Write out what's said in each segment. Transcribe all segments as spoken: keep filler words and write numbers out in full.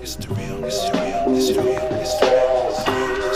It's the real, it's the real, it's the real, it's the real, it's the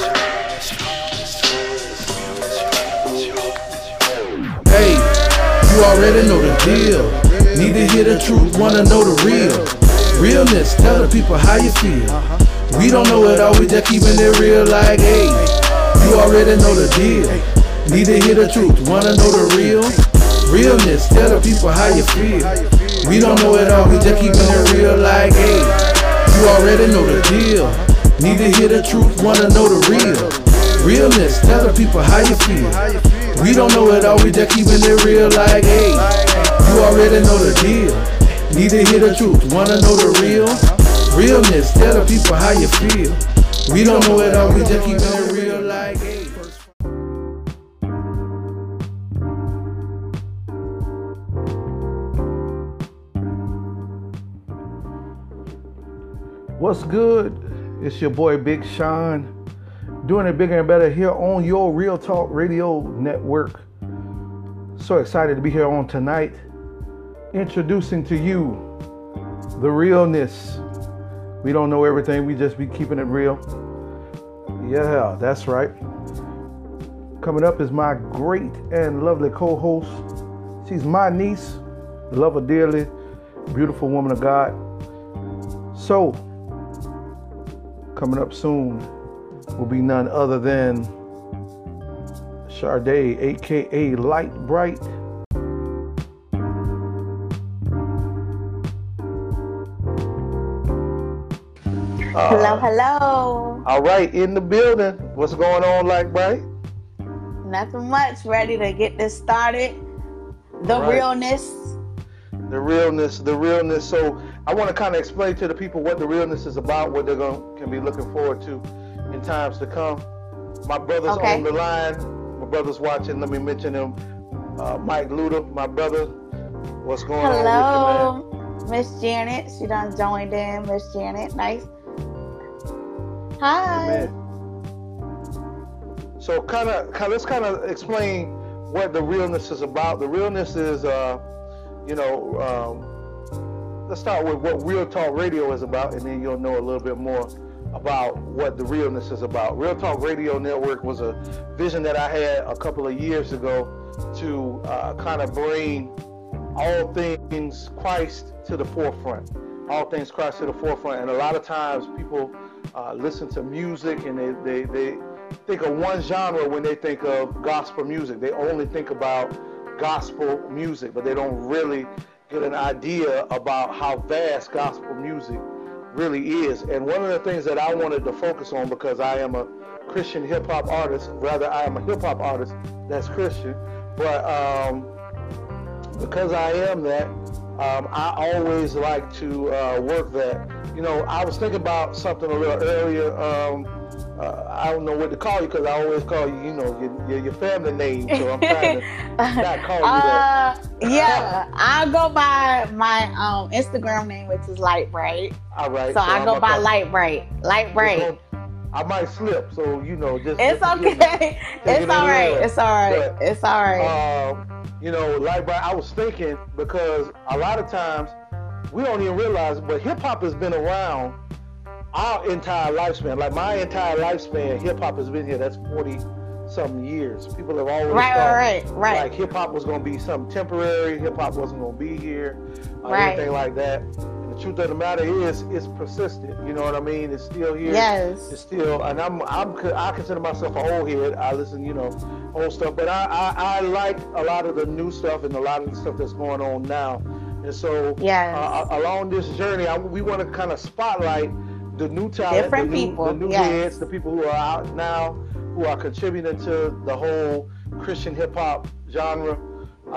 real. Hey, you already know the deal. Need to hear the truth, wanna know the real. Realness, tell the people how you feel. We don't know it all, we just keeping it real like, hey, you already know the deal. Need to hear the truth, wanna know the real. Realness, tell the people how you feel. We don't know it all, we just keeping it real like, hey, you already know the deal. Need to hear the truth, wanna know the real. Realness, tell the people how you feel. We don't know it all, we just keeping it real like, hey, you already know the deal. Need to hear the truth, wanna know the real. Realness, tell the people how you feel. We don't know it all, we just keeping it real like, hey. What's good? It's your boy Big Sean, doing it bigger and better here on your Real Talk Radio Network. So excited to be here on tonight, introducing to you the realness. We don't know everything, we just be keeping it real. Yeah, that's right. Coming up is my great and lovely co-host. She's my niece, love her dearly, beautiful woman of God. So, coming up soon will be none other than Sade, aka Light Bright. Uh, hello, hello. All right, in the building. What's going on, Light Bright? Nothing much. Ready to get this started. The right. realness. The realness, the realness. So I want to kind of explain to the people what the realness is about, what they're going can be looking forward to in times to come. My brother's okay. on the line. My brother's watching. Let me mention him. Uh, Mike Luda, my brother. What's going Hello, on with you, man? Miss Janet. She done joined in. Miss Janet, nice. Hi. Amen. So kind of, let's kind of explain what the realness is about. The realness is, uh, you know, um, let's start with what Real Talk Radio is about, and then you'll know a little bit more about what the realness is about. Real Talk Radio Network was a vision that I had a couple of years ago to uh, kind of bring all things Christ to the forefront. All things Christ to the forefront. And a lot of times people uh, listen to music and they, they, they think of one genre when they think of gospel music. They only think about gospel music, but they don't really get an idea about how vast gospel music really is. And one of the things that I wanted to focus on, because I am a Christian hip-hop artist, rather I am a hip-hop artist that's Christian, but um, because I am that, um, I always like to uh, work that. You know, I was thinking about something a little earlier. Um, Uh, I don't know what to call you because I always call you, you know, your, your, your family name. So I'm trying to not call you that. Uh, yeah, I'll go by my um, Instagram name, which is Light Bright. All right. So, so I go by Light Bright. Light Bright. I might slip, so you know, just. It's just okay. It's all right. It's all right. But, it's all right. Um, you know, Light Bright. I was thinking because a lot of times we don't even realize it, but hip hop has been around our entire lifespan. Like my entire lifespan, hip hop has been here. That's forty something years. People have always right, thought right, right. like hip hop was gonna be something temporary, hip hop wasn't gonna be here, or right. anything like that. And the truth of the matter is it's persistent. You know what I mean? It's still here. Yes. It's still, and I'm I'm I consider myself an old head. I listen, you know, old stuff, but I, I, I like a lot of the new stuff and a lot of the stuff that's going on now. And so yes. uh, along this journey, I, we want to kind of spotlight the new talent, different the new, people, the new yes. heads, the people who are out now, who are contributing to the whole Christian hip hop genre. Um,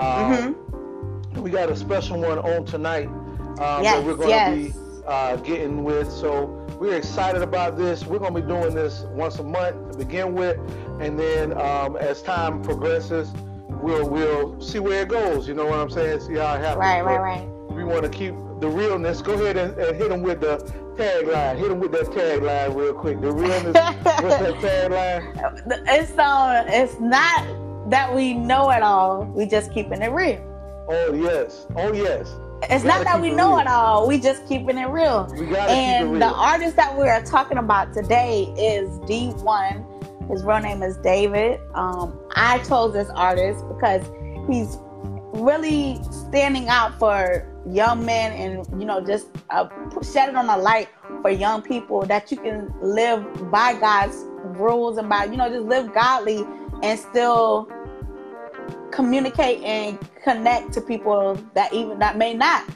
mm-hmm. We got a special one on tonight um, yes, that we're going to yes. be uh, getting with. So we're excited about this. We're going to be doing this once a month to begin with, and then um, as time progresses, we'll we'll see where it goes. You know what I'm saying? See how it happens. Right, but right, right. We want to keep the realness. Go ahead and, and hit them with the tagline. Hit them with that tagline real quick. The realness. What's that tagline? It's uh, it's not that we know it all. We just keeping it real. Oh yes. Oh yes. It's We not gotta that keep we it know real. it all. We just keeping it real. We gotta keep it And real. the artist that we are talking about today is D one. His real name is David. Um, I chose this artist because he's really standing out for young men, and you know, just uh, shedding on a light for young people that you can live by God's rules and by, you know, just live godly and still communicate and connect to people that even that may not.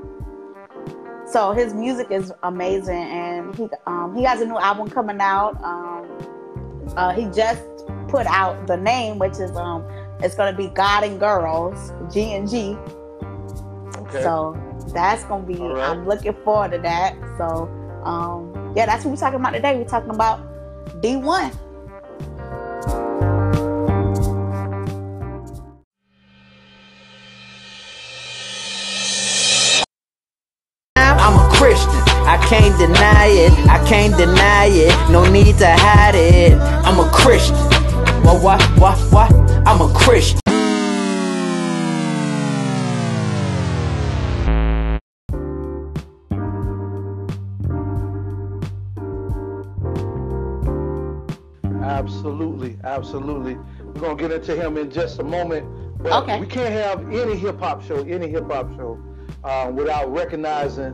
So his music is amazing, and he um, he has a new album coming out. Um, uh, he just put out the name, which is um, it's gonna be God and Girls, G and G. Okay. So that's gonna be. All right. I'm looking forward to that. So um, yeah, that's what we're talking about today. We're talking about D one. I'm a Christian, I can't deny it, I can't deny it, no need to hide it. I'm a Christian, what, what, what, what? I'm a Christian. Absolutely, absolutely. We're gonna get into him in just a moment, but Okay. we can't have any hip hop show, any hip hop show, um, without recognizing,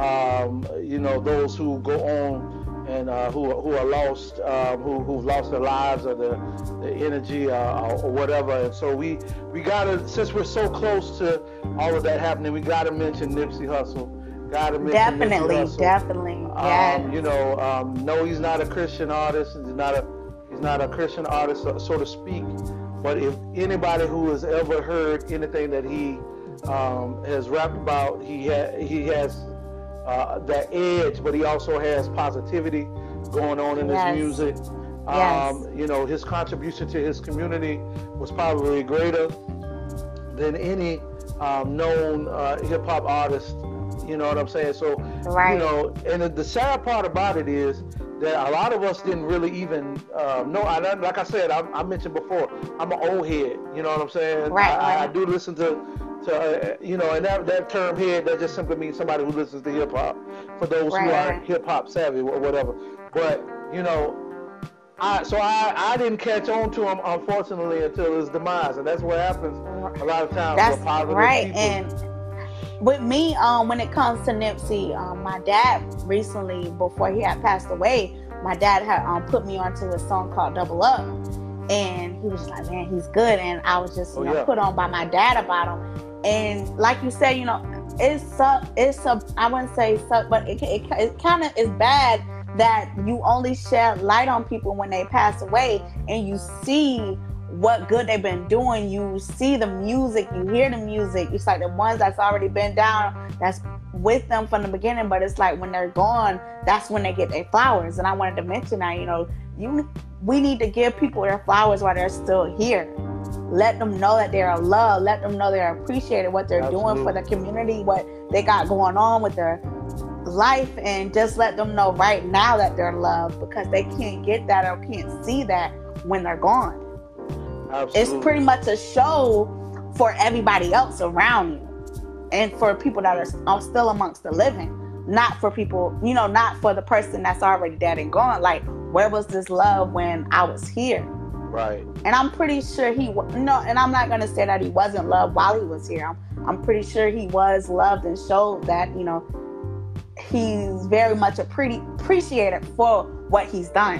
um, you know, those who go on and uh, who who are lost, um, who who've lost their lives or the, the energy uh, or whatever. And so we we gotta, since we're so close to all of that happening, we gotta mention Nipsey Hussle. Gotta mention Definitely, Nipsey Hussle. definitely. Yeah. Um, you know, um, no, he's not a Christian artist. He's not a he's not a Christian artist, so, so to speak. But if anybody who has ever heard anything that he um, has rapped about, he ha- he has uh, that edge, but he also has positivity going on in Yes. his music. Yes. Um, you know, his contribution to his community was probably greater than any um, known uh, hip hop artist. You know what I'm saying? So, Right. you know, and the, the sad part about it is that a lot of us didn't really even uh, know. I, like I said, I, I mentioned before, I'm an old head. You know what I'm saying? Right, I, I, right. I do listen to, to uh, you know, and that, that term head, that just simply means somebody who listens to hip hop. For those Right, who are right. hip hop savvy or whatever. But you know, I so I, I didn't catch on to him, unfortunately, until his demise, and that's what happens a lot of times That's with positive right. people. And with me, um, when it comes to Nipsey, um, my dad recently, before he had passed away, my dad had um, put me onto a song called Double Up. And he was like, man, he's good. And I was just, you Oh, know, yeah. put on by my dad about him. And like you said, you know, it's a, it's a, I wouldn't say suck, but it, it, it kind of is bad that you only shed light on people when they pass away, and you see what good they've been doing. You see the music, you hear the music. It's like the ones that's already been down, that's with them from the beginning, but it's like when they're gone, that's when they get their flowers. And I wanted to mention that, you know, you we need to give people their flowers while they're still here. Let them know that they're loved. Let them know they're appreciated, what they're doing for the community, what they got going on with their life, and just let them know right now that they're loved, because they can't get that or can't see that when they're gone. Absolutely. It's pretty much a show for everybody else around you, and for people that are, are still amongst the living, not for people, you know, not for the person that's already dead and gone. Like, where was this love when I was here? Right. And I'm pretty sure he, no, and I'm not going to say that he wasn't loved while he was here. I'm, I'm pretty sure he was loved and showed that, you know, he's very much a pretty appreciated for what he's done.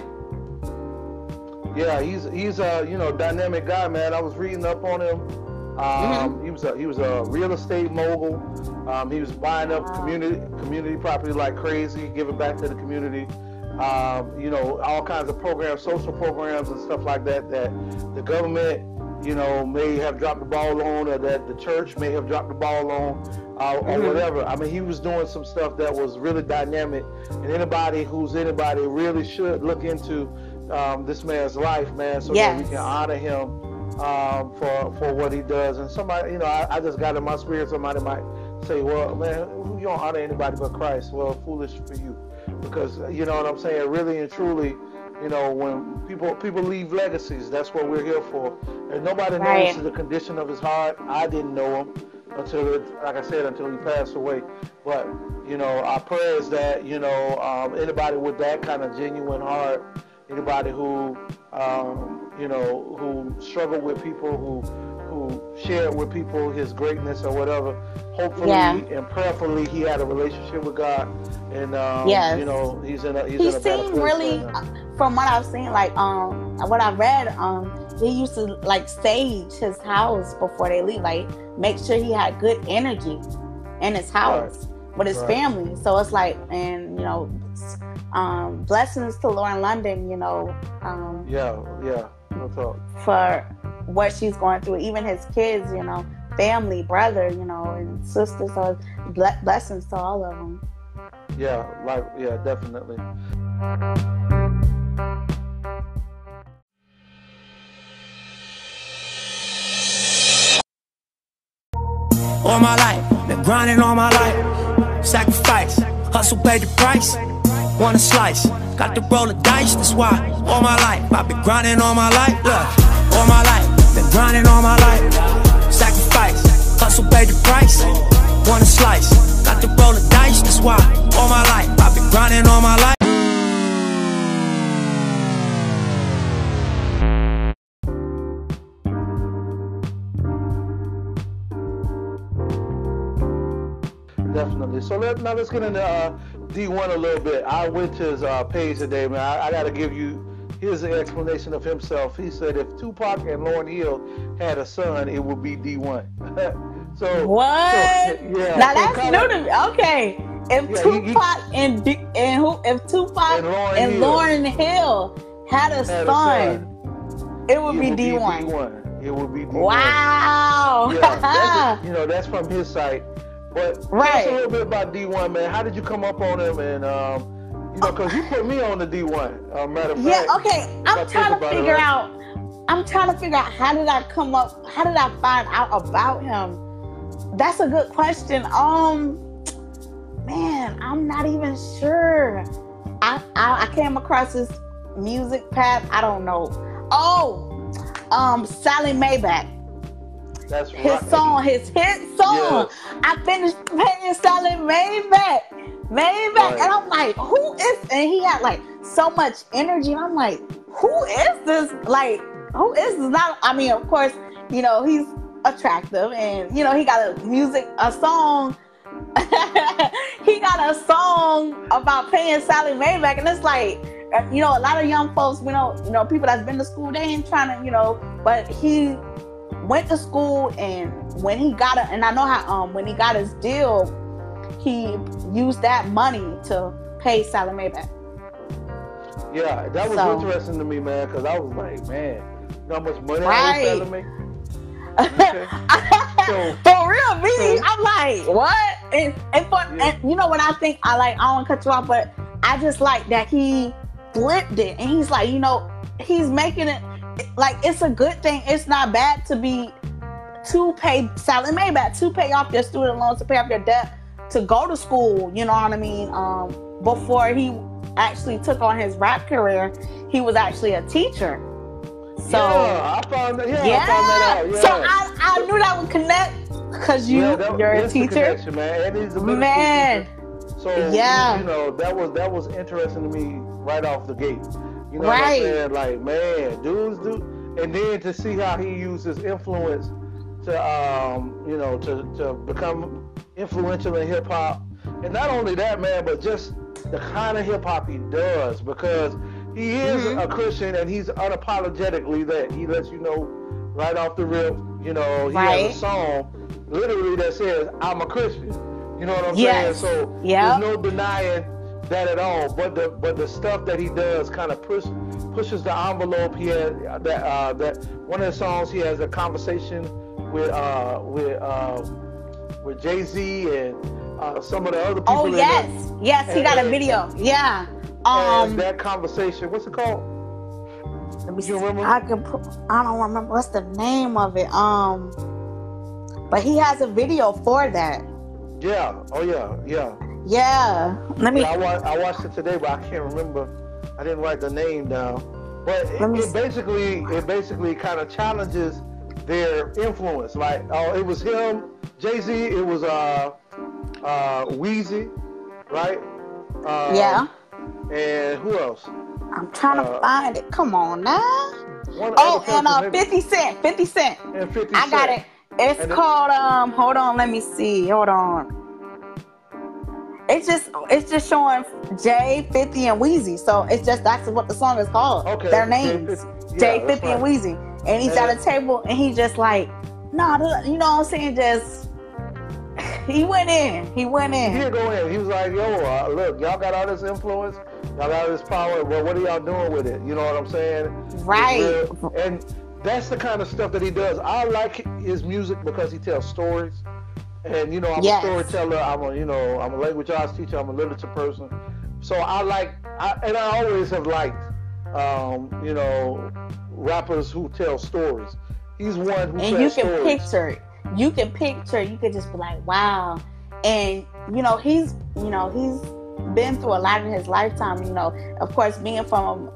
Yeah, he's he's a you know dynamic guy, man. I was reading up on him. Um, Mm-hmm. He was a he was a real estate mogul. Um, he was buying up Wow. community community property like crazy, giving back to the community. Um, you know, all kinds of programs, social programs and stuff like that that the government, you know, may have dropped the ball on, or that the church may have dropped the ball on, uh, or Mhm. whatever. I mean, he was doing some stuff that was really dynamic, and anybody who's anybody really should look into um, this man's life, man, so that we Yes. can honor him um, for for what he does. And somebody, you know, I, I just got in my spirit. Somebody might say, "Well, man, you don't honor anybody but Christ." Well, foolish for you, because you know what I'm saying. Really and truly, you know, when people people leave legacies, that's what we're here for. And nobody Right. knows the condition of his heart. I didn't know him. until it, like I said, until he passed away. But you know, our prayer is that you know um, anybody with that kind of genuine heart, anybody who um, you know who struggle with people, who who share with people his greatness or whatever. Hopefully Yeah. and prayerfully, he had a relationship with God, and um, Yes. you know he's in a he's He in a better seemed place really, right now. from what I've seen, like um, what I read, um, he used to like sage his house before they leave, like make sure he had good energy in his house with his Right. family. So it's like, and you know, um, blessings to Lauren London, you know, um, Yeah, yeah, no talk. for what she's going through, even his kids, you know, family, brother, you know, and sister. So ble- blessings to all of them. Yeah, like yeah, definitely. All my life, been grinding all my life. Sacrifice, hustle paid the price. Want a slice, got to roll the dice, that's why. All my life, I've been grinding all my life. Look, all my life, been grinding all my life. Sacrifice, hustle paid the price. Want a slice, got to roll the dice, that's why. All my life, I've been grinding all my life. Definitely. So let, now let's get into uh, D one a little bit. I went to his uh, page today, man. I, I got to give you his explanation of himself. He said if Tupac and Lauryn Hill had a son, it would be D one. so What? So, yeah. Now so that's kinda- new to me. Okay, if Yeah, he- he- Tupac and D- and who? If Tupac And and Lauryn Lauryn, Hill. Hill had a Had a son, son, it would it be would D be one. D one. It would be D one. Wow. Yeah, that's it. You know, that's from his site. But tell Right. us a little bit about D one, man. How did you come up on him? And, um, you know, because you put me on the D one. Uh, matter of Yeah. fact. Okay. if I I'm think trying to about it, figure right? out. I'm trying to figure out how did I come up? How did I find out about him? That's a good question. Um, man, I'm not even sure. I I, I came across his music path. I don't know. Oh, um, Sally Maybach. That's His right. song, his hit song. Yes. I finished paying Sally Maybach. Maybach. Right. And I'm like, who is, and he had like so much energy. And I'm like, who is this? Like, who is this? Not, I mean, of course, you know, he's attractive and, you know, he got a music, a song. He got a song about paying Sally Maybach. And it's like, you know, a lot of young folks, you know, you know, people that's been to school, they ain't trying to, you know, but he went to school, and when he got it, and I know how um when he got his deal, he used that money to pay Sally Maybach. Yeah, that was So- interesting to me, man, because I was like, man, you know how much money I Right. was selling me? Okay. So- For real, me, so- I'm like, what? And, and for Yeah. and you know what I think? I like. I don't want to cut you off, but I just like that he flipped it, and he's like, you know, he's making it like it's a good thing. It's not bad to be to pay Sally Maybach, to pay off your student loans, to pay off your debt, to go to school. You know what I mean? Um, before he actually took on his rap career, he was actually a teacher. So yeah, I found that. Yeah, yeah, I found that out. Yeah. so I, I knew that would connect because you Yeah, that- you're a that's the teacher, connection, man. And he's a middle school man. teacher. So Yeah. you know that was that was interesting to me right off the gate. You know Right. what I'm saying? Like, man, dudes do, and then to see how he used his influence to, um, you know, to to become influential in hip hop, and not only that, man, but just the kind of hip hop he does, because he is Mhm. a Christian and he's unapologetically that. He lets you know right off the rip. You know, he Right. has a song literally that says, "I'm a Christian." You know what I'm Yes. saying? So Yep. there's no denying that at all. But the but the stuff that he does kind of push pushes the envelope. He has that uh, that one of the songs he has a conversation with uh, with uh, with Jay-Z and uh, some of the other people. Oh in yes, it. yes, he got a And- video. Yeah. And Um, that conversation, what's it called? let me see. you remember? I can. Put, I don't remember what's the name of it. Um, but he has a video for that. Yeah. Oh yeah. Yeah. Yeah. Let me. Yeah, I, wa- I watched it today, but I can't remember. I didn't write the name down. But it, Let me it see. basically, it basically kind of challenges their influence. Like, oh, it was him Jay-Z, it was uh, uh, Weezy, right? Um, Yeah. And who else? I'm trying to uh, find it. Come on now. One Oh, other and person, uh, maybe- fifty Cent. fifty Cent. and fifty I got Cent. it. It's And it- called um. Hold on, let me see. Hold on. It's just it's just showing Jay, fifty, and Weezy. So it's just that's what the song is called. Okay. Their Jay names. fifty, yeah, Jay, that's fifty, and right. Weezy. And he's And at a table and he just like, nah, th- you know what I'm saying? Just he went in. He went He in. did go in. He was like, yo, uh, look, y'all got all this influence, y'all got all this power, but what are y'all doing with it? You know what I'm saying? Right. It's real. And that's the kind of stuff that he does. I like his music because he tells stories. And, you know, I'm Yes. a storyteller. I'm a, you know, I'm a language arts teacher. I'm a literature person. So I like, I, and I always have liked, um, you know, rappers who tell stories. He's one who And you tells can stories. picture it. You can picture. You could just be like, wow. And you know, he's you know he's been through a lot in his lifetime. You know, of course, being from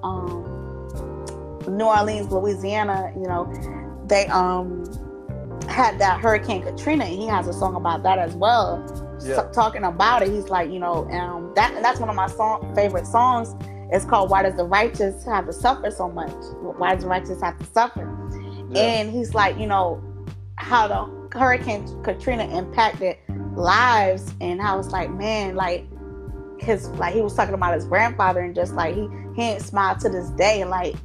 um, New Orleans, Louisiana. You know, they um had that Hurricane Katrina, and he has a song about that as well. Yeah. So, talking about it, he's like, you know, um, that and that's one of my song favorite songs. It's called "Why Does the Righteous Have to Suffer So Much?" Why does the righteous have to suffer? Yeah. And he's like, you know, how the Hurricane Katrina impacted lives, and how it's like, man, like his, like he was talking about his grandfather, and just like he he ain't smiled to this day, and like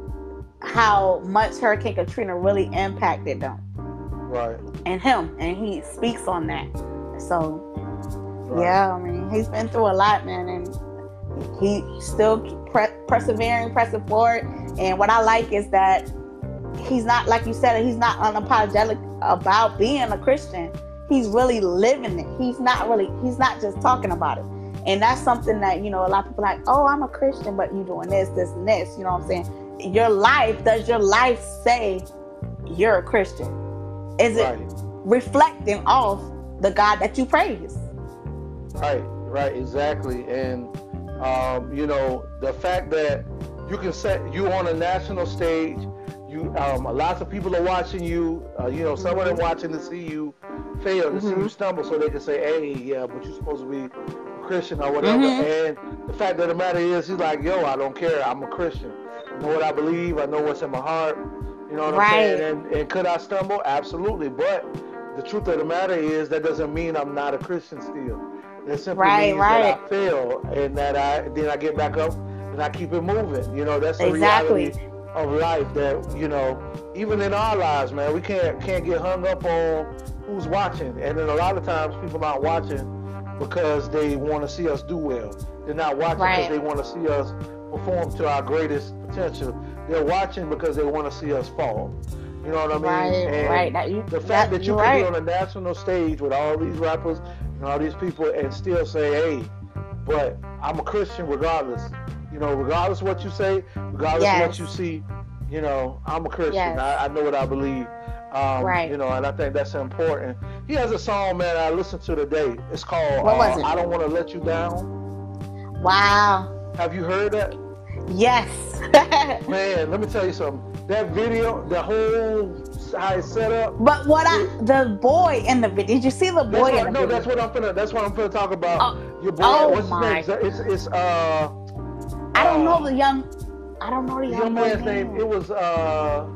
how much Hurricane Katrina really impacted them Right. and him, and he speaks on that. So Right. yeah, I mean, he's been through a lot, man, and he still pre- persevering, pressing forward. And what I like is that he's not, like you said, he's not unapologetic about being a Christian. He's really living it. He's not really, he's not just talking about it. And that's something that, you know, a lot of people are like, oh, I'm a Christian, but you doing this, this, and this. You know what I'm saying? Your life, does your life say you're a Christian? Is it Right. reflecting off the God that you praise? Right, right, exactly. And um, you know, the fact that you can set you on a national stage, you um, lots of people are watching you. Uh, you know, some of them watching to see you fail, to see you stumble, so they can say, "Hey, yeah, but you're supposed to be a Christian or whatever." Mhm. And the fact of the matter is, he's like, "Yo, I don't care. I'm a Christian. I know what I believe. I know what's in my heart. You know what Right. I'm saying? And, and could I stumble? Absolutely. But the truth of the matter is, that doesn't mean I'm not a Christian still. It simply Right, means right. that I fail, and that I then I get back up and I keep it moving. You know, that's the Exactly. reality of life. That, you know, even in our lives, man, we can't can't get hung up on who's watching. And then a lot of times people aren't watching because they want to see us do well. They're not watching Right. because they want to see us perform to our greatest potential. They're watching because they want to see us fall. You know what I mean? Right, And right. That you, the fact that, you you're can right. be on a national stage with all these rappers and all these people and still say, hey, but I'm a Christian regardless. You know, regardless of what you say, regardless Yes. of what you see, you know, I'm a Christian. Yes. I, I know what I believe. Um, Right. You know, and I think that's important. He has a song, man, I listened to today. It's called What uh, was it? I Don't Want to Let You Down. Wow. Have you heard that? Yes. Man, let me tell you something. That video, the whole how it's set up. But what I, the boy in the video, did you see the That's boy what, in the no, video? that's what I'm finna. That's what I'm finna talk about. Oh, Your boy, oh what's his my. name? It's it's uh. I don't know uh, the young, I don't know the the young young boy's man's name. name. It was uh.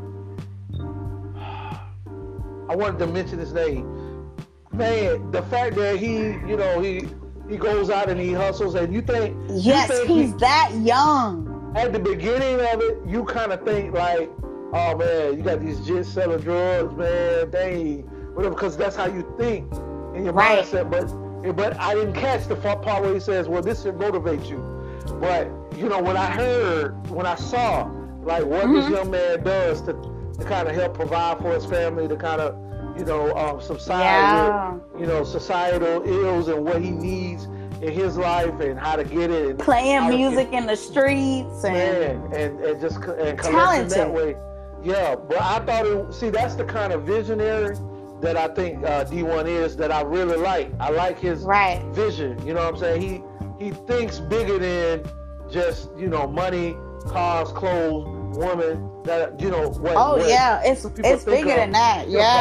I wanted to mention his name. Man, the fact that he, you know, he he goes out and he hustles, and you think Yes, you think he's he, that young. at the beginning of it, you kind of think like, oh man, you got these jits selling drugs, man, dang, whatever, because that's how you think in your Right. mindset. But but I didn't catch the part where he says, well, this should motivate you. But you know, when I heard, when I saw, like what this Mm-hmm. young man does to to kind of help provide for his family, to kind of, you know, um, subside Yeah. with, you know, societal ills and what he needs in his life and how to get it. And Playing how to get- music in the streets and Man, and, and just co- and collecting Talented. that way. Yeah, but I thought it. See, that's the kind of visionary that I think uh, D one is, that I really like. I like his right. vision. You know what I'm saying? He he thinks bigger than just, you know, money, cars, clothes, women. That, you know what? Oh what yeah, it's people it's think bigger of than that. hip Yeah. hop.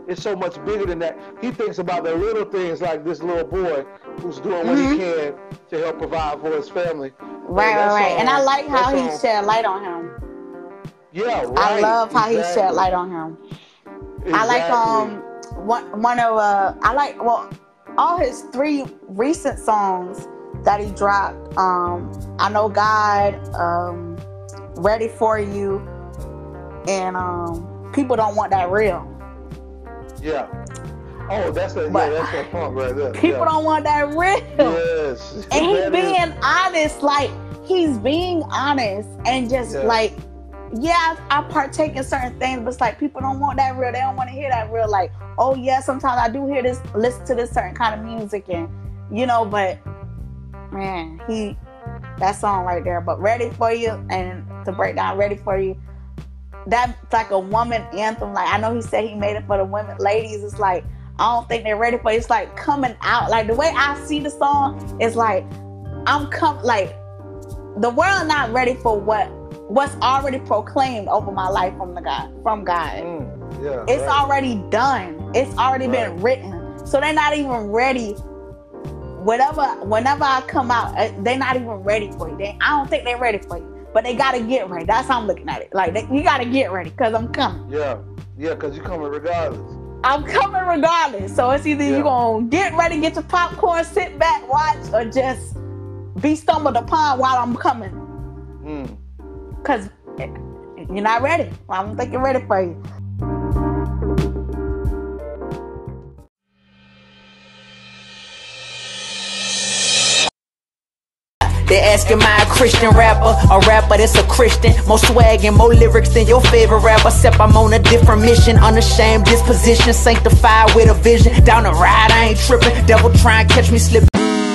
it's so much bigger than that. He thinks about the little things like this little boy who's doing what mm-hmm. he can to help provide for his family. Right, right, right. And I like how he shed light on him. Yeah, right. I love how exactly. he shed light on him. Exactly. I like um one one of uh I like well all his three recent songs that he dropped. Um, I Know God, um, Ready for You, and um, People Don't Want That Real. Yeah. Oh, that's a but yeah, that's a funk right there. People yeah. don't want that real. Yes. And he's being is. honest, like he's being honest and just yeah. like, yeah, I partake in certain things, but it's like people don't want that real. They don't want to hear that real. Like, oh yeah, sometimes I do hear this, listen to this certain kind of music, and you know, but man, he that song right there. But Ready for You, and to break down Ready for You, that's like a woman anthem. Like I know he said he made it for the women, ladies. It's like I don't think they're ready for it. It's like coming out. Like the way I see the song is like I'm come like the world not ready for what what's already proclaimed over my life from the God from God. Mm, yeah, it's right. already done. It's already right. been written. So they're not even ready. Whatever, whenever I come out, they're not even ready for you. They, I don't think they're ready for you, but they gotta get ready. That's how I'm looking at it. Like they, you gotta get ready because I'm coming. Yeah, yeah, because you're coming regardless. I'm coming regardless. So it's either yeah. you're gonna get ready, get your popcorn, sit back, watch, or just be stumbled upon while I'm coming. Mm. Cause you're not ready. I don't think you're ready for you. They asking my a Christian rapper, a rapper that's a Christian. More swag and more lyrics than your favorite rapper. Except I'm on a different mission, unashamed disposition, sanctified with a vision. Down the ride, I ain't tripping. Devil try and catch me slipping.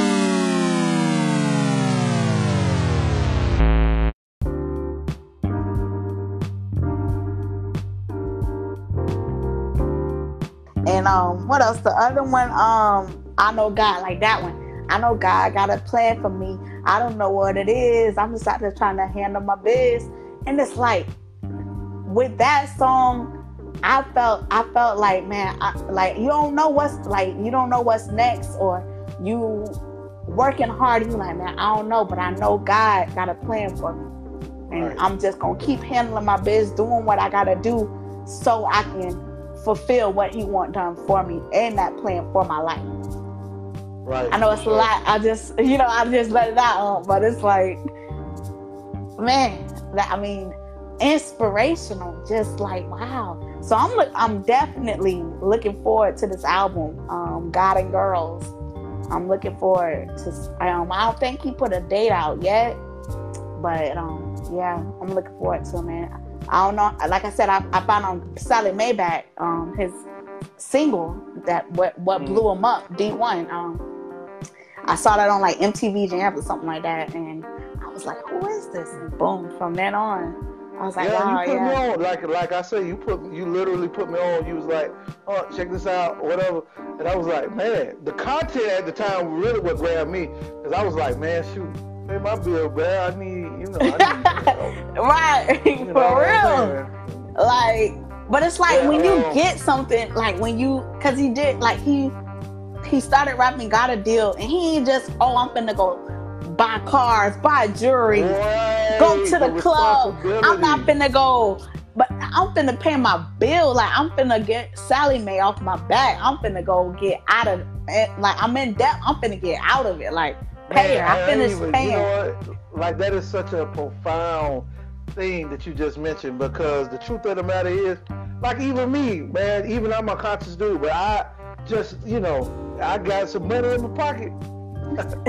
And um, what else? The other one, um, I Know God, like that one. I know God got a plan for me. I don't know what it is. I'm just out there trying to handle my biz. And it's like, with that song, I felt, I felt like, man, I, like you don't know what's like, you don't know what's next, or you working hard. You like, man, I don't know, but I know God got a plan for me, and right. I'm just gonna keep handling my biz, doing what I gotta do, so I can fulfill what He want done for me and that plan for my life. Right. I know it's a lot. I just, you know, I just let it out, but it's like, man, that, I mean, inspirational. Just like, wow. So I'm, look, I'm definitely looking forward to this album, um, God and Girls. I'm looking forward to. Um, I don't think he put a date out yet, but um, yeah, I'm looking forward to it, man. I don't know. Like I said, I, I found on Sally Maybach, um, his single that what what mm-hmm. blew him up, D one. Um, I saw that on like M T V Jams or something like that, and I was like, "Who is this?" And boom, from then on, I was like, yeah, "Wow, you put yeah." me on. Like, like I said, you put, you literally put me on. You was like, "Oh, check this out," or whatever, and I was like, "Man, the content at the time really what grabbed me," because I was like, "Man, shoot, pay my bill, man. I need, you know, I need, you know, right, you know, for real." Like, but it's like yeah, when you um, get something, like when you, cause he did, like he. He started rapping, got a deal, and he ain't just, oh, I'm finna go buy cars, buy jewelry, right, go to the, the club. I'm not finna go, but I'm finna pay my bill. Like, I'm finna get Sally Mae off my back. I'm finna go get out of it. Like, I'm in debt. I'm finna get out of it. Like, pay her. I finished even, paying. You know what? Like, that is such a profound thing that you just mentioned, because the truth of the matter is, like, even me, man, even I'm a conscious dude, but I just, you know, I got some money in my pocket. That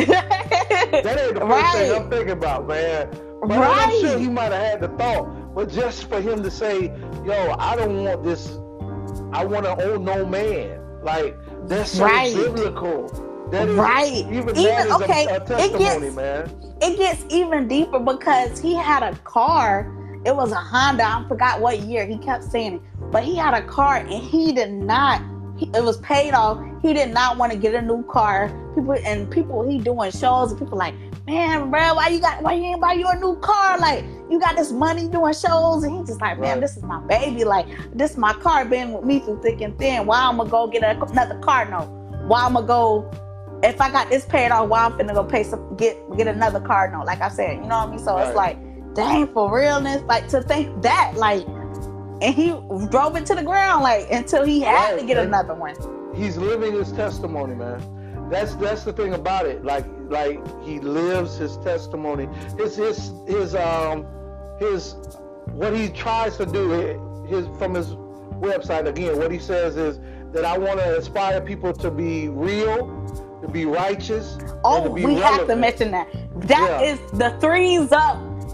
ain't the first right. thing I'm thinking about, man. But right. I'm sure he might have had the thought. But just for him to say, yo, I don't want this, I want to own no man. Like, that's so right. biblical. That is, right. Even, even that is okay, a, a testimony, it gets, man. It gets even deeper because he had a car. It was a Honda. I forgot what year. He kept saying it. But he had a car and he did not, it was paid off. He did not want to get a new car. People and people he doing shows and people like, man, bro, why you got why you ain't buy you a new car? Like, you got this money doing shows, and he's just like, man, Right. this is my baby. Like, this is my car, been with me through thick and thin. Why I'm gonna go get a, another car note? Why I'm gonna go? If I got this paid off, why I'm finna go pay some get get another car note? Like I said, you know what I mean. So Right. it's like, dang, for realness, like to think that, like, and he drove it to the ground, like until he had Right. to get And- another one. He's living his testimony, man. That's that's the thing about it. Like like he lives his testimony. His his his um his what he tries to do his from his website again. What he says is that I want to inspire people to be real, to be righteous. and Oh, to be we have to relevant. mention that. That Yeah. is the threes up.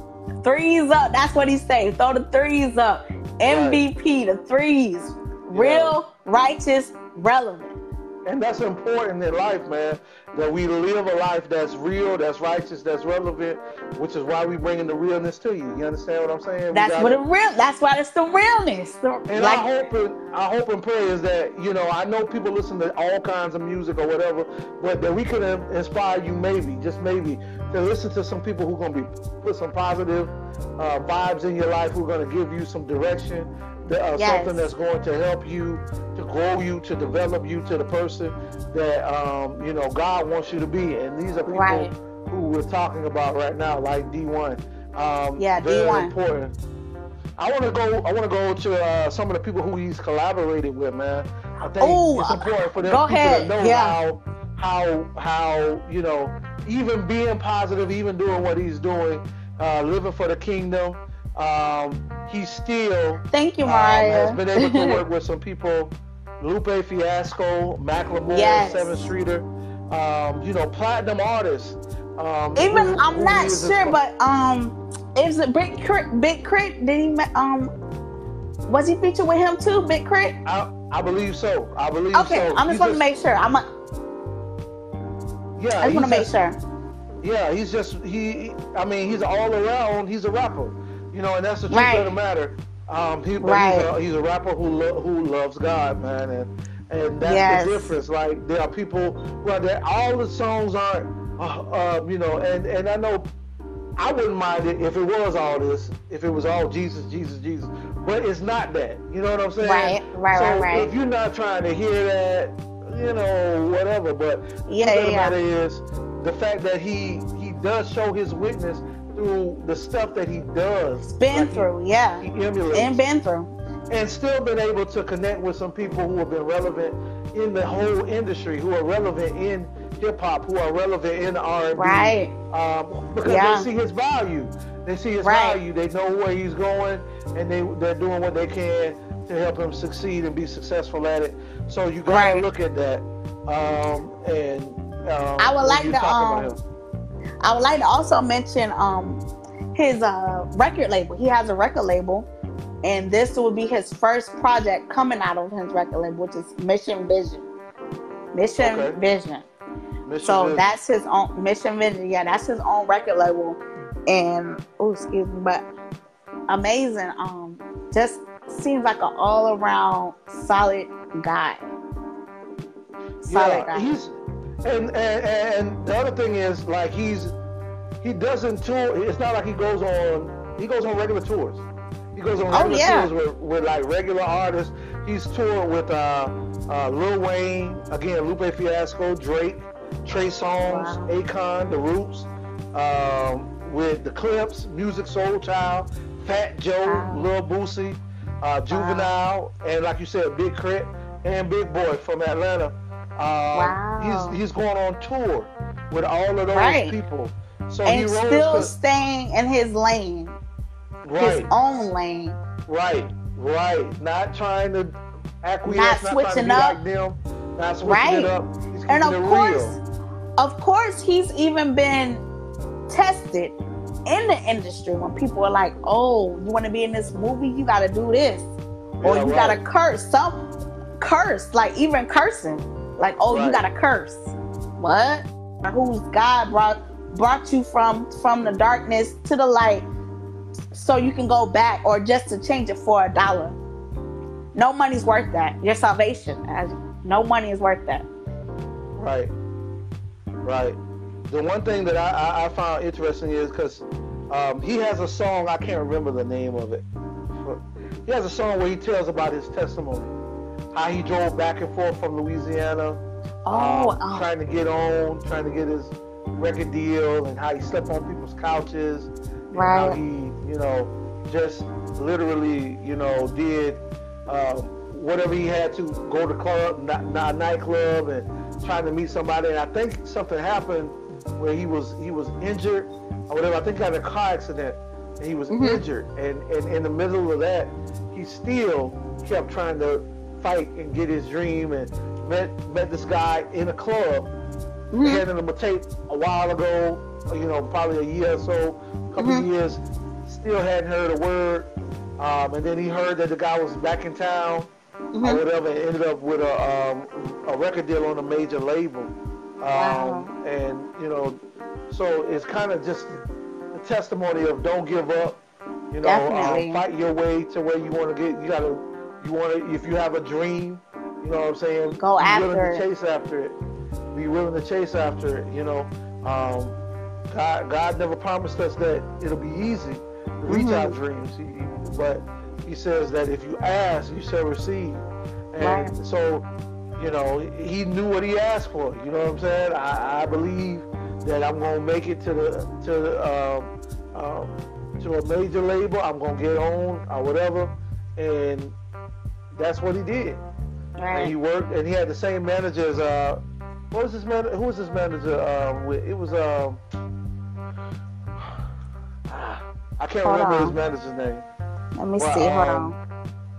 Threes up. That's what he say. Throw the threes up. M V P, the threes. Real, righteous, relevant. And that's important in life, man, that we live a life that's real, that's righteous, that's relevant, which is why we bringing the realness to you. You understand what I'm saying? We That's gotta- what it real. That's why it's the realness. The- And like, I hope and I hope and pray is that, you know, I know people listen to all kinds of music or whatever, but that we can inspire you maybe, just maybe, to listen to some people who are gonna be put some positive uh, vibes in your life, who are gonna give you some direction, that, uh, Yes. something that's going to help you, to grow you, to develop you to the person that um, you know God wants you to be. And these are people Right. who we're talking about right now, like D one. Um, Yeah, very D one. important. I want to go. I want to go to uh, some of the people who he's collaborated with, man. I think Ooh, it's important for them go people ahead, to know yeah. how, how, how you know, even being positive, even doing what he's doing, uh, living for the kingdom. Um, he still thank you, um, Mariah. has been able to work with some people, Lupe Fiasco, Macklemore, Yes. Seven Streeter, um, you know, platinum artists. Um, Even who- I'm who not he is sure, inspi- but um, is it Big Crit? Big Crit? Did he ma- um? Was he featured with him too, Big Crit? I, I believe so. I believe Okay, so. I'm He just want to make sure. I'm. A, Yeah, I just want to he's make just- sure. Yeah, he's just he. I mean, he's all around. He's a rapper, you know, and that's the truth Right. of the matter. Um, he, but Right. he's, a, he's a rapper who lo- who loves God, man, and and that's Yes. the difference. Like there are people, well, there all the songs aren't, uh, uh, you know, and and I know I wouldn't mind it if it was all this, if it was all Jesus, Jesus, Jesus, but it's not that. You know what I'm saying? Right, right, so right, right. if you're not trying to hear that, you know, whatever. But Yeah, the yeah, truth of the yeah. matter is the fact that he he does show his witness through the stuff that he does. Been Like, he- through, yeah, He, emulates and been through. and still been able to connect with some people who have been relevant in the whole industry, who are relevant in hip hop, who are relevant in R and B. Right. Um, because Yeah. they see his value. They see his Right. value. They know where he's going, and they they're doing what they can to help him succeed and be successful at it. So you gotta Right. look at that. Um, and um, I would when like you to, talk um, about him. I would like to also mention um his uh record label. He has a record label, and this will be his first project coming out of his record label, which is Mission Vision. Mission Okay. Vision. Mission So Vision. that's his own Mission Vision. Yeah, that's his own record label. And oh, excuse me, but amazing. Um, just seems like an all around solid guy. Solid yeah, guy. he's and, and and the other thing is like he's he doesn't tour. It's not like he goes on he goes on regular tours. He goes on Oh, regular yeah. tours with, with like regular artists. He's toured with uh, uh, Lil Wayne, again Lupe Fiasco, Drake, Trey Songz, Wow. Akon, The Roots, um, with the Clips, Music Soul Child, Fat Joe, Wow. Lil Boosie, uh, Juvenile, and like you said, Big Crit and Big Boy from Atlanta. Um, Wow. He's he's going on tour with all of those Right. people. So And he rose still to, staying in his lane, his right, own lane. right, right. Not trying to acquiesce, Not not, trying to switching be up. like them, not switching Right. it up. He's keeping And of it course, real. of course, he's even been tested in the industry when people are like, "Oh, you want to be in this movie? You got to do this, or Yeah, you right. got to curse." Some curse, like even cursing, like, "Oh, you Right. got to curse." What? Who's God brought brought you from from the darkness to the light, so you can go back, or just to change it for a dollar? No money's worth that. Your salvation, as no money is worth that. Right, right. The one thing that I, I, I found interesting is because Um, he has a song, I can't remember the name of it. But he has a song where he tells about his testimony. How he drove back and forth from Louisiana, Oh, um, oh. trying to get on, trying to get his record deal, and how he slept on people's couches. And how Right. he, you know, just literally, you know, did um, whatever he had to, go to club, not, not nightclub, and trying to meet somebody. And I think something happened where he was he was injured or whatever. I think he had a car accident and he was Mm-hmm. injured. And, and in the middle of that, he still kept trying to fight and get his dream, and met met this guy in a club. Mm-hmm. They handed him a tape a while ago, you know, probably a year or so, a couple Mm-hmm. of years. Still hadn't heard a word. Um, and then he heard that the guy was back in town Mm-hmm. or whatever, and ended up with a, um, a record deal on a major label. Um, Wow. And, you know, so it's kind of just the testimony of don't give up, you know, Definitely. um, fight your way to where you want to get. You got to, you want to, if you have a dream, you know what I'm saying? Go be after willing it. to chase after it. Be willing to chase after it, you know. Um, God, God never promised us that it'll be easy to reach our Mm-hmm. dreams. He, he- but he says that if you ask, you shall receive. And Right. so, you know, he knew what he asked for. You know what I'm saying? I, I believe that I'm gonna make it to the to the, um, um, to a major label. I'm gonna get on or whatever, and that's what he did. And he Right. worked, and he had the same manager as uh, what was his man? Who was his manager? Um, with it was um, I can't Hold remember on. his manager's name. Let me Well, see. Hold um, on.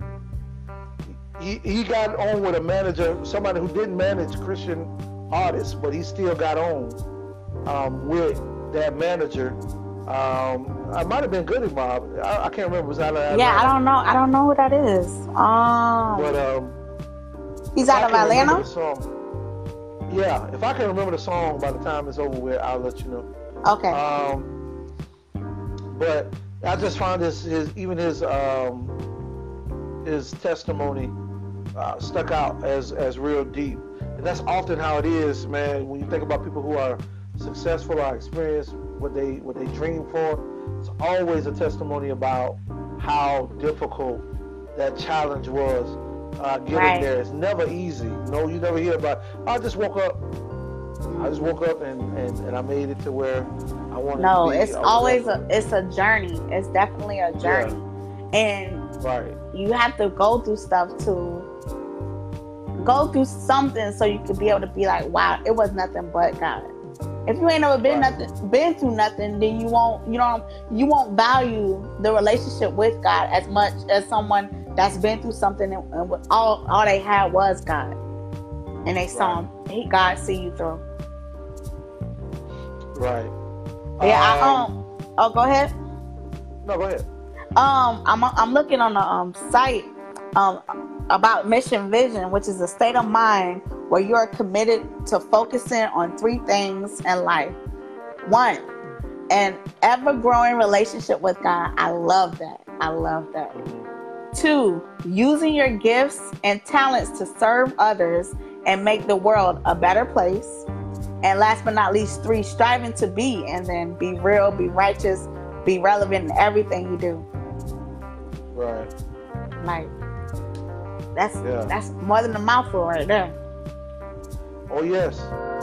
He he got on with a manager, somebody who didn't manage Christian artists, but he still got on um, with that manager. Um, I might have been Goody Mob. I, I can't remember. It was out of Yeah, I Atlanta. don't know. I don't know who that is. Um, But um, he's if out I of can remember Atlanta. the song- Yeah, if I can remember the song by the time it's over with, I'll let you know. Okay. Um, but I just found his, his even his um, his testimony uh, stuck out as as real deep, and that's often how it is, man. When you think about people who are successful or experience what they what they dream for, it's always a testimony about how difficult that challenge was. Uh, getting Right. there, it's never easy. No, you never hear about. I just woke up. I just woke up and, and, and I made it to where I wanted No, to be. it's or always a whatever. it's a journey. It's definitely a journey, and Right. you have to go through stuff to go through something so you can be able to be like, wow, it was nothing but God. If you ain't never been Right. nothing, been through nothing, then you won't, you know, you won't value the relationship with God as much as someone that's been through something and, and with all all they had was God, and they saw him. He God see you through. Right. Yeah. I, Um, um. Oh, go ahead. No, go ahead. Um, I'm I'm looking on the um site um about mission vision, which is a state of mind where you are committed to focusing on three things in life. One, an ever-growing relationship with God. I love that. I love that. Two, using your gifts and talents to serve others and make the world a better place. And last but not least, three, striving to be and then be real, be righteous, be relevant in everything you do. Right. Like, that's Yeah. that's more than a mouthful right there. Oh yes.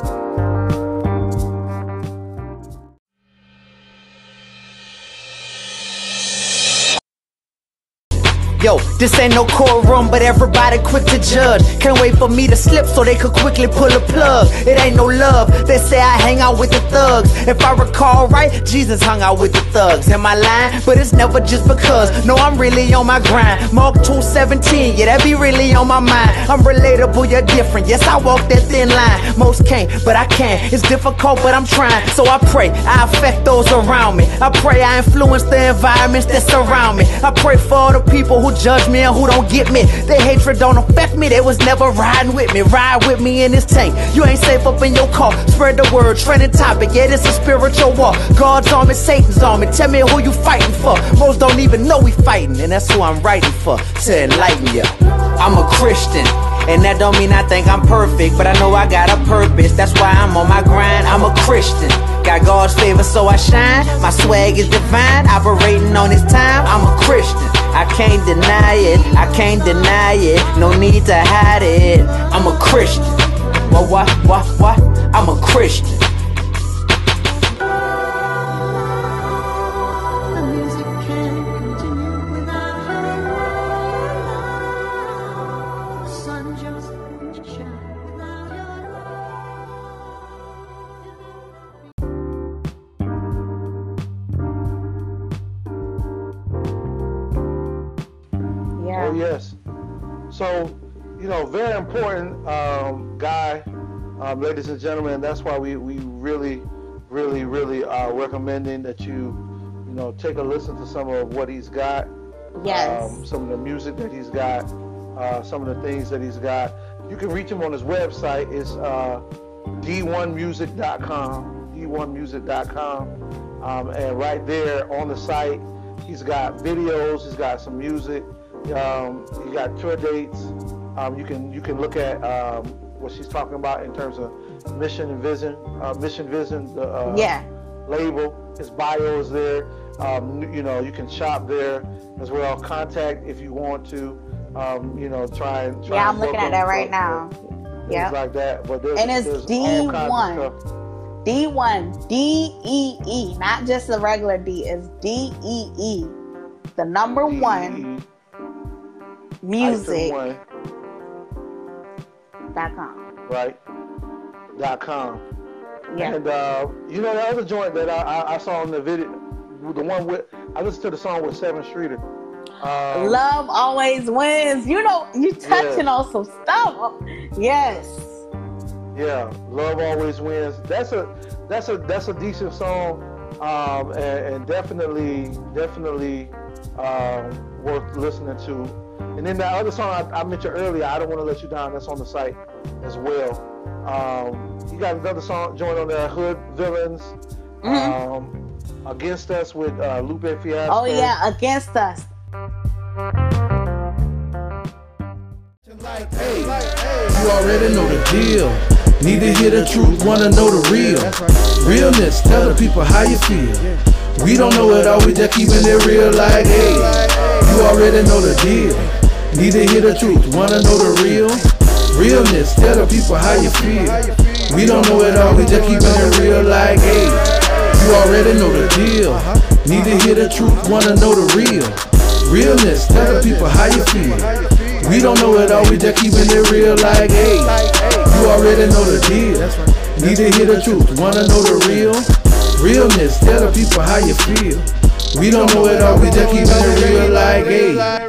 Yo, this ain't no courtroom, but everybody quick to judge. Can't wait for me to slip so they could quickly pull a plug. It ain't no love, they say I hang out with the thugs. If I recall right, Jesus hung out with the thugs. Am I lying? But it's never just because. No, I'm really on my grind. Mark two seventeen, yeah, that be really on my mind. I'm relatable, you're different. Yes, I walk that thin line. Most can't, but I can. It's difficult, but I'm trying. So I pray I affect those around me. I pray I influence the environments that surround me. I pray for all the people who judge me and who don't get me. Their hatred don't affect me, they was never riding with me. Ride with me in this tank. You ain't safe up in your car. Spread the word, trending topic. Yeah, this a spiritual war. God's army, Satan's army. Tell me who you fighting for. Most don't even know we fighting, and that's who I'm writing for. To enlighten ya. I'm a Christian, and that don't mean I think I'm perfect, but I know I got a purpose. That's why I'm on my grind. I'm a Christian. Got God's favor, so I shine. My swag is divine, operating on His time. I'm a Christian, I can't deny it. I can't deny it, no need to hide it. I'm a Christian. What, what, what, what? I'm a Christian. Oh yes. So, you know, very important um, guy, um, ladies and gentlemen. That's why we, we really, really, really are recommending that you, you know, take a listen to some of what he's got. Yes. Um, some of the music that he's got, uh, some of the things that he's got. You can reach him on his website. It's uh, d one music dot com, d one music dot com. Um, and right there on the site, he's got videos, he's got some music. Um, you got tour dates. Um, you can you can look at um, what she's talking about in terms of mission and vision. Uh, mission vision, the uh, yeah. label. His bio is there. Um, you know, you can shop there as well. Contact if you want to. Um, you know, try and try Yeah, and I'm looking book at that them right for- now. Things Yeah. like that. But there's, And it's there's D all kinds one. of stuff. D one, D E E, not just a regular D, it's D E E. The number one, music One, dot com. right? Dot com. Yeah. And uh, you know the other joint that I, I, I saw in the video, the one with I listened to the song with Seven Streeter. Um, Love always wins. You know, you touching Yeah. on some stuff. Yes. Yeah, Love Always Wins. That's a that's a that's a decent song, um, and, and definitely definitely um, worth listening to. And then that other song I, I mentioned earlier, I Don't Want to Let You Down. That's on the site as well. Um, you got another song joint on there, Hood Villains, Mm-hmm. um, Against Us with uh, Lupe Fiasco. Oh yeah, Against Us. You already know the deal. Need to hear the truth, wanna know the real. Realness, tell the people how you feel. We don't know it all, we just keeping it real like, hey. You already know the deal. Need to hear the truth, wanna know the real. Realness, tell the people how you feel. We don't know it all, we just keeping it real like, hey. You already know the deal. Need to hear the truth, wanna know the real. Realness, tell the people how you feel. We don't know it all, we just keeping it real like, hey. You already know the deal. Need to hear the truth, wanna know the real. Realness, tell the people how you feel. We don't know it all, we just keeping it real like, hey.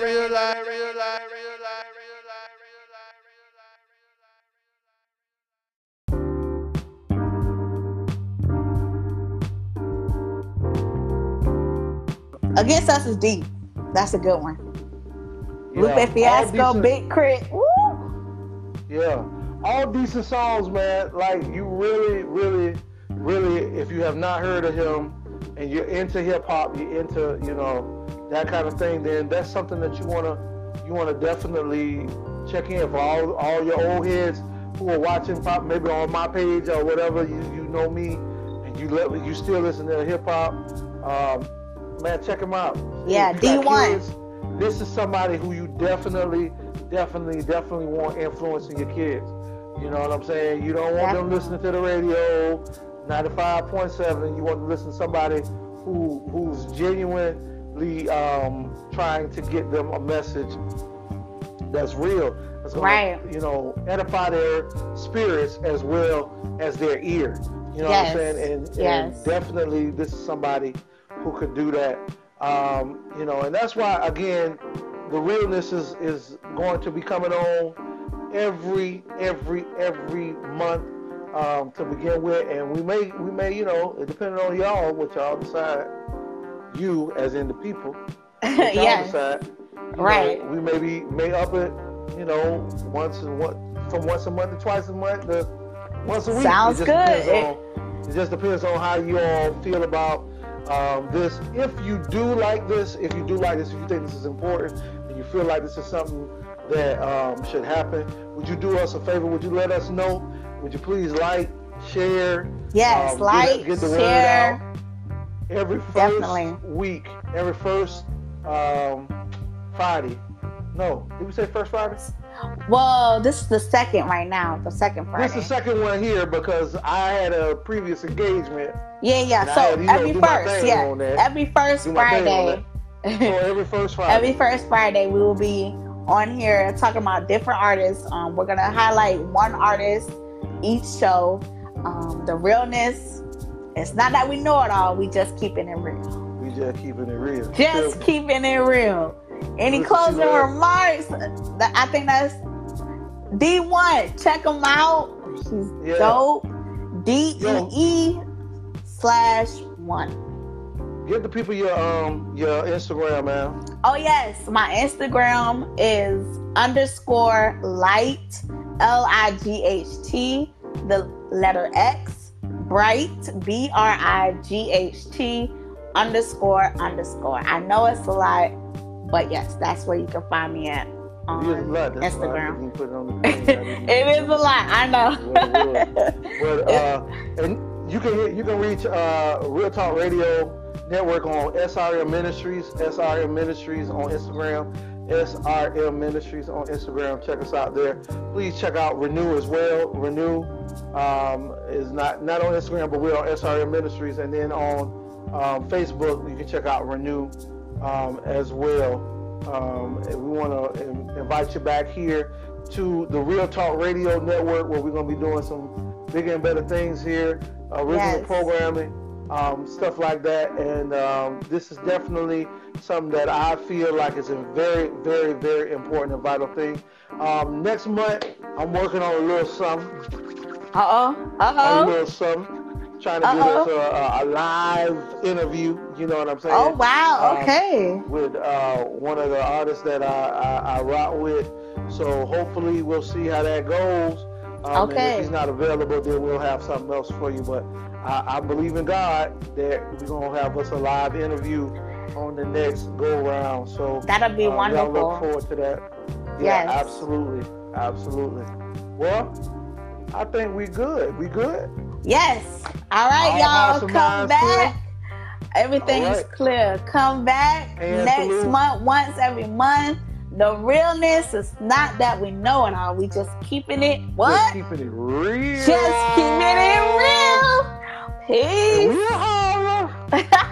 Against Us is deep. That's a good one. Yeah, Lupe all Fiasco, decent- Big Crit. Woo! Yeah, all decent songs, man. Like you really, really, really, if you have not heard of him and you're into hip hop, you're into, you know, that kind of thing, then that's something that you wanna, you wanna definitely check in for all, all your old heads who are watching pop, maybe on my page or whatever. You, you know me, and you let, you still listen to hip hop. Um, man, check him out. Yeah, If you got D one. kids, this is somebody who you definitely, definitely, definitely want influencing your kids. You know what I'm saying? You don't want them listening to the radio, ninety-five point seven. You want to listen to somebody who who's genuinely um, trying to get them a message that's real. That's gonna, Right. you know, edify their spirits as well as their ear. You know Yes. what I'm saying? And, Yes. and definitely this is somebody who could do that. Um, you know, and that's why, again, the realness is, is going to be coming on every, every, every month um, to begin with. And we may, we may, you know, depending on y'all, what y'all decide, you as in the people, what y'all Yes. decide, you Right. know, we maybe may up it, you know, once and what from once a month to twice a month to once a week. Sounds it just good. Depends on, it just depends on how you all feel about um, this. If you do like this, if you do like this, if you think this is important, and you feel like this is something that um, should happen, would you do us a favor? Would you let us know? Would you please like, share. Yes, um, like, get, get the share. word out. Every first Definitely. week, every first um, Friday. No, did we say first Friday? Well, this is the second right now. The second Friday. This is the second one here because I had a previous engagement. Yeah, yeah. And I So had, you know, every do my first, thing yeah, on that. every first Do my thing on Friday. So every first Friday. Every first Friday, we will be on here talking about different artists. Um, we're gonna highlight one artist each show. Um, the realness. It's not that we know it all. We just keeping it real. We just keeping it real. Just Still, keeping it real. Any Listen, closing you know- remarks? That I think that's D one. Check him out. He's Yeah. dope. D Yo. E E slash one. Give the people your um your Instagram, man. Oh yes, my Instagram is underscore light L I G H T the letter X bright B R I G H T underscore underscore. I know it's a lot, but yes, that's where you can find me at on It is a lot. That's why I Instagram. didn't put it on the thing. I didn't- It is a lot, I know. But uh, and you can you can reach uh, Real Talk Radio Network on S R M Ministries, S R M Ministries on Instagram, S R M Ministries on Instagram. Check us out there. Please check out Renew as well. Renew um, is not not on Instagram, but we're on S R M Ministries, and then on um, Facebook you can check out Renew um, as well. Um, and we want to in, invite you back here to the Real Talk Radio Network, where we're going to be doing some bigger and better things here, original Yes. programming, um, stuff like that. And um, this is definitely something that I feel like is a very, very, very important and vital thing. Um, next month, I'm working on a little something, Uh oh. a Uh little something, trying to Uh-oh. get us a, a live interview. You know what I'm saying? oh. Oh wow. Um, Okay. with uh, one of the artists that I, I, I rock with. So hopefully we'll see how that goes. Um, Okay. And if he's not available, then we'll have something else for you. But I, I believe in God that we're going to have us a live interview on the next go round. So That'll be um, wonderful. Y'all look forward to that. Yeah, Yes. absolutely. Absolutely. Well, I think we good. We good? Yes. All right, All y'all. hearts and Come minds back. Everything All is right. clear. Come back And next salute. month, once every month. The realness is not that we know it all. We just keeping it Just what? keeping it real. Just keeping it real. And Peace. we'll holler.